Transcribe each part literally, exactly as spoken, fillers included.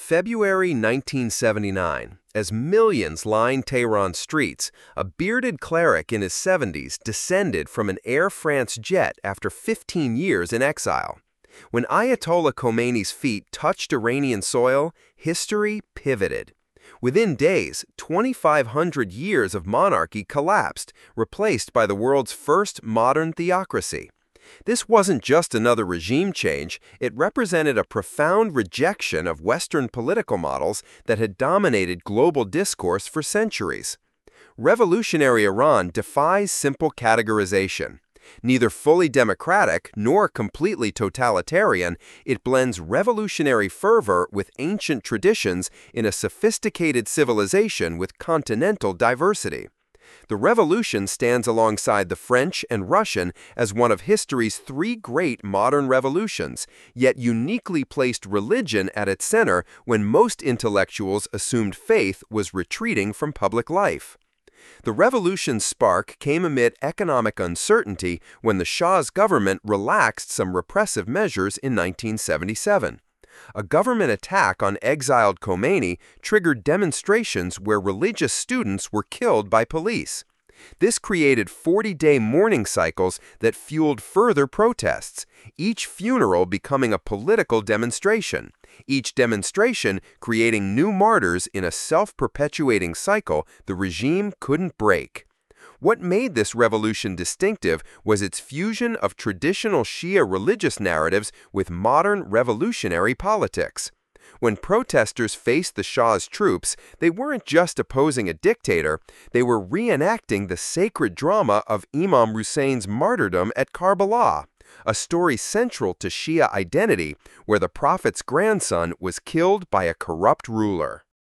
February nineteen seventy-nine. As millions lined Tehran's streets, a bearded cleric in his seventies descended from an Air France jet after fifteen years in exile. When Ayatollah Khomeini's feet touched Iranian soil, history pivoted. Within days, twenty-five hundred years of monarchy collapsed, replaced by the world's first modern theocracy. This wasn't just another regime change, it represented a profound rejection of Western political models that had dominated global discourse for centuries. Revolutionary Iran defies simple categorization. Neither fully democratic nor completely totalitarian, it blends revolutionary fervor with ancient traditions in a sophisticated civilization with continental diversity. The revolution stands alongside the French and Russian as one of history's three great modern revolutions, yet uniquely placed religion at its center when most intellectuals assumed faith was retreating from public life. The revolution's spark came amid economic uncertainty when the Shah's government relaxed some repressive measures in nineteen seventy-seven. A government attack on exiled Khomeini triggered demonstrations where religious students were killed by police. This created forty-day mourning cycles that fueled further protests, each funeral becoming a political demonstration, each demonstration creating new martyrs in a self-perpetuating cycle the regime couldn't break. What made this revolution distinctive was its fusion of traditional Shia religious narratives with modern revolutionary politics. When protesters faced the Shah's troops, they weren't just opposing a dictator, they were reenacting the sacred drama of Imam Hussein's martyrdom at Karbala, a story central to Shia identity where the prophet's grandson was killed by a corrupt ruler.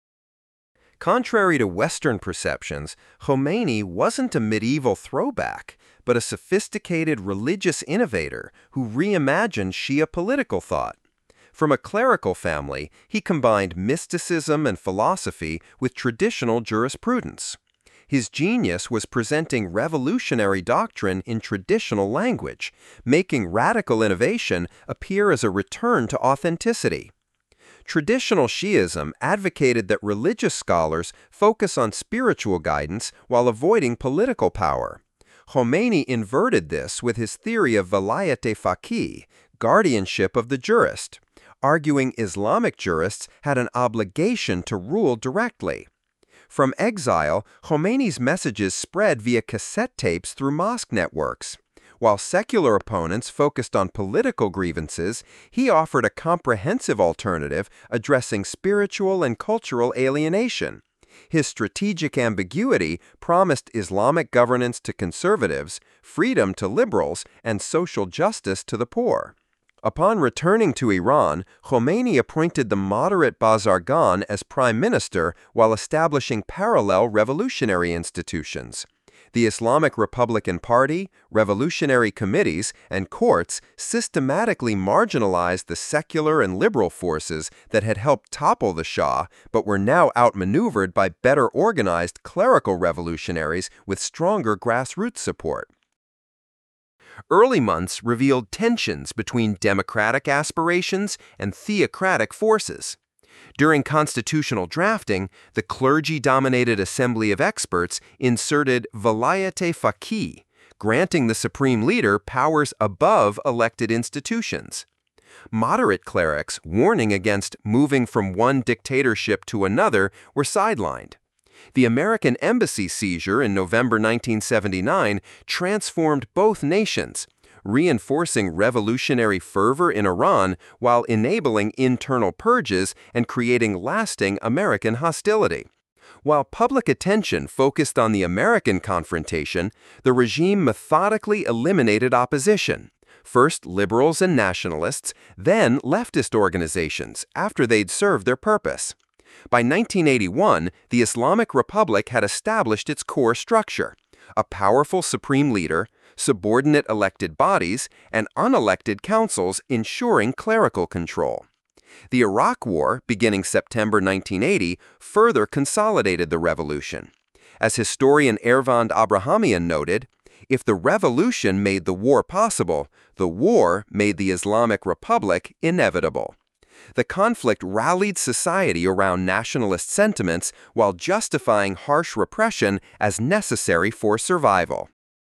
Contrary to Western perceptions, Khomeini wasn't a medieval throwback, but a sophisticated religious innovator who reimagined Shia political thought. From a clerical family, he combined mysticism and philosophy with traditional jurisprudence. His genius was presenting revolutionary doctrine in traditional language, making radical innovation appear as a return to authenticity. Traditional Shi'ism advocated that religious scholars focus on spiritual guidance while avoiding political power. Khomeini inverted this with his theory of Velayat-e-Faqih, guardianship of the jurist, arguing Islamic jurists had an obligation to rule directly. From exile, Khomeini's messages spread via cassette tapes through mosque networks. While secular opponents focused on political grievances, he offered a comprehensive alternative addressing spiritual and cultural alienation. His strategic ambiguity promised Islamic governance to conservatives, freedom to liberals, and social justice to the poor. Upon returning to Iran, Khomeini appointed the moderate Bazargan as prime minister while establishing parallel revolutionary institutions. The Islamic Republican Party, revolutionary committees, and courts systematically marginalized the secular and liberal forces that had helped topple the Shah but were now outmaneuvered by better organized clerical revolutionaries with stronger grassroots support. Early months revealed tensions between democratic aspirations and theocratic forces. During constitutional drafting, the clergy-dominated Assembly of Experts inserted Velayat-e-Faqih, granting the supreme leader powers above elected institutions. Moderate clerics, warning against moving from one dictatorship to another, were sidelined. The American embassy seizure in November nineteen seventy-nine transformed both nations, reinforcing revolutionary fervor in Iran while enabling internal purges and creating lasting American hostility. While public attention focused on the American confrontation, the regime methodically eliminated opposition. First liberals and nationalists, then leftist organizations, after they'd served their purpose. By nineteen eighty-one, the Islamic Republic had established its core structure: a powerful supreme leader, subordinate elected bodies, and unelected councils ensuring clerical control. The Iraq War, beginning September nineteen eighty, further consolidated the revolution. As historian Ervand Abrahamian noted, if the revolution made the war possible, the war made the Islamic Republic inevitable. The conflict rallied society around nationalist sentiments while justifying harsh repression as necessary for survival.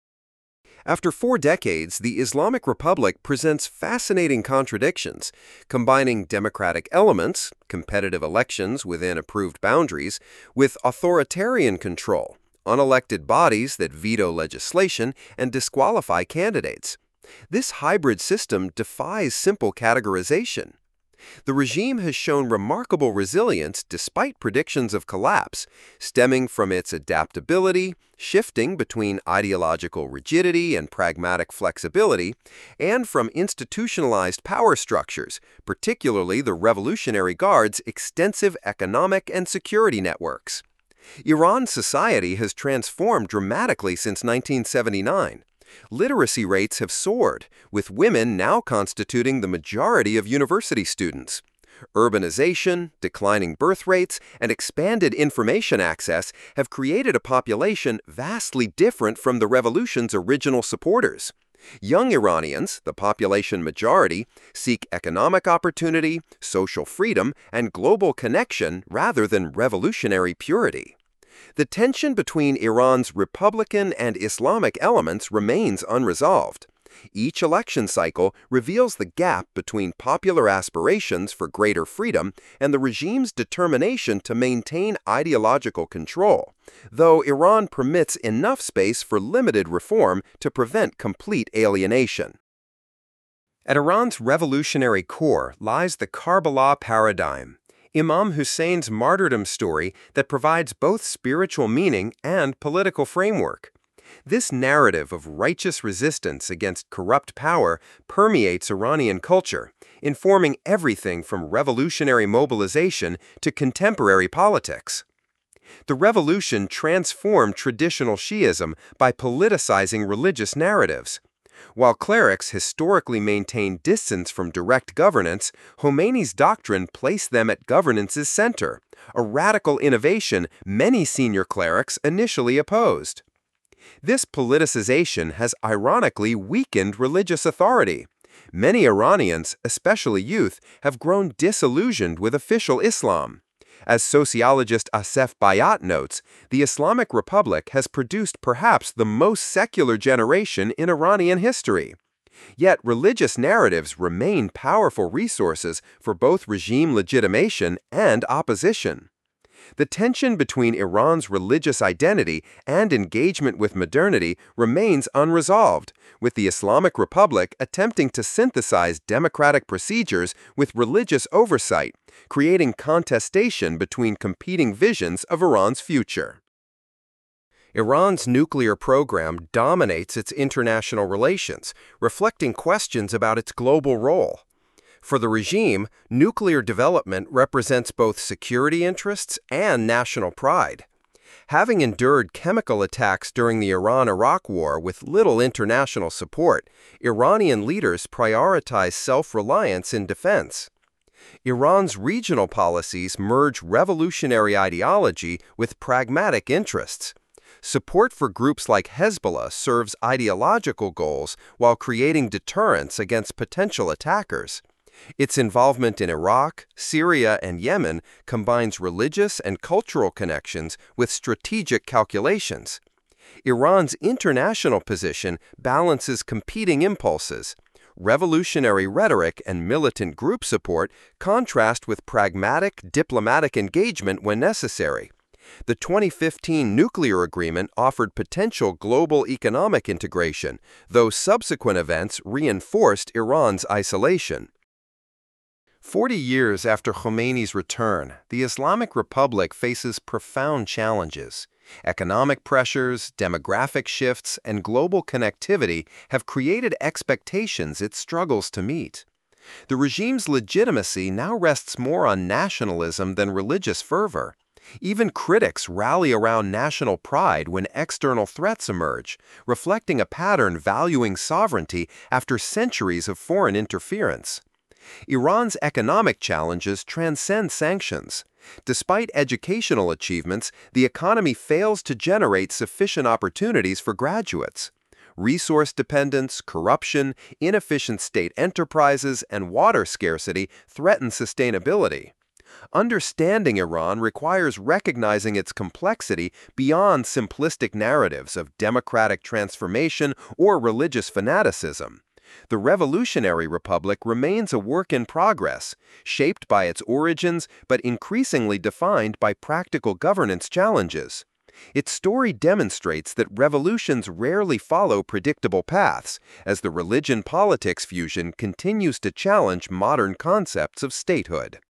After four decades, the Islamic Republic presents fascinating contradictions, combining democratic elements, competitive elections within approved boundaries, with authoritarian control, unelected bodies that veto legislation and disqualify candidates. This hybrid system defies simple categorization. The regime has shown remarkable resilience despite predictions of collapse, stemming from its adaptability, shifting between ideological rigidity and pragmatic flexibility, and from institutionalized power structures, particularly the Revolutionary Guard's extensive economic and security networks. Iran's society has transformed dramatically since nineteen seventy-nine. Literacy rates have soared, with women now constituting the majority of university students. Urbanization, declining birth rates, and expanded information access have created a population vastly different from the revolution's original supporters. Young Iranians, the population majority, seek economic opportunity, social freedom, and global connection rather than revolutionary purity. The tension between Iran's Republican and Islamic elements remains unresolved. Each election cycle reveals the gap between popular aspirations for greater freedom and the regime's determination to maintain ideological control, though Iran permits enough space for limited reform to prevent complete alienation. At Iran's revolutionary core lies the Karbala paradigm, Imam Hussein's martyrdom story that provides both spiritual meaning and political framework. This narrative of righteous resistance against corrupt power permeates Iranian culture, informing everything from revolutionary mobilization to contemporary politics. The revolution transformed traditional Shi'ism by politicizing religious narratives. While clerics historically maintained distance from direct governance, Khomeini's doctrine placed them at governance's center, a radical innovation many senior clerics initially opposed. This politicization has ironically weakened religious authority. Many Iranians, especially youth, have grown disillusioned with official Islam. As sociologist Asef Bayat notes, the Islamic Republic has produced perhaps the most secular generation in Iranian history. Yet religious narratives remain powerful resources for both regime legitimation and opposition. The tension between Iran's religious identity and engagement with modernity remains unresolved, with the Islamic Republic attempting to synthesize democratic procedures with religious oversight, creating contestation between competing visions of Iran's future. Iran's nuclear program dominates its international relations, reflecting questions about its global role. For the regime, nuclear development represents both security interests and national pride. Having endured chemical attacks during the Iran-Iraq War with little international support, Iranian leaders prioritize self-reliance in defense. Iran's regional policies merge revolutionary ideology with pragmatic interests. Support for groups like Hezbollah serves ideological goals while creating deterrence against potential attackers. Its involvement in Iraq, Syria, and Yemen combines religious and cultural connections with strategic calculations. Iran's international position balances competing impulses. Revolutionary rhetoric and militant group support contrast with pragmatic diplomatic engagement when necessary. The twenty fifteen nuclear agreement offered potential global economic integration, though subsequent events reinforced Iran's isolation. Forty years after Khomeini's return, the Islamic Republic faces profound challenges. Economic pressures, demographic shifts, and global connectivity have created expectations it struggles to meet. The regime's legitimacy now rests more on nationalism than religious fervor. Even critics rally around national pride when external threats emerge, reflecting a pattern valuing sovereignty after centuries of foreign interference. Iran's economic challenges transcend sanctions. Despite educational achievements, the economy fails to generate sufficient opportunities for graduates. Resource dependence, corruption, inefficient state enterprises, and water scarcity threaten sustainability. Understanding Iran requires recognizing its complexity beyond simplistic narratives of democratic transformation or religious fanaticism. The Revolutionary Republic remains a work in progress, shaped by its origins but increasingly defined by practical governance challenges. Its story demonstrates that revolutions rarely follow predictable paths, as the religion-politics fusion continues to challenge modern concepts of statehood.